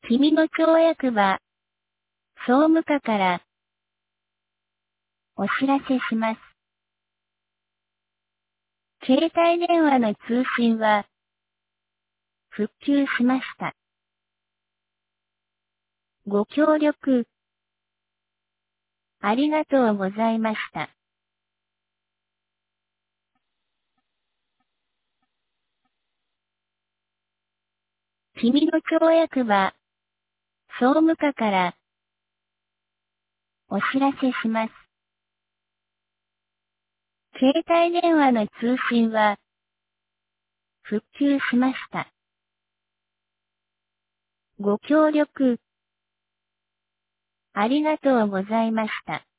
君の町役場、総務課からお知らせします。携帯電話の通信は復旧しました。ご協力ありがとうございました。君の町役場、総務課からお知らせします。携帯電話の通信は復旧しました。ご協力ありがとうございました。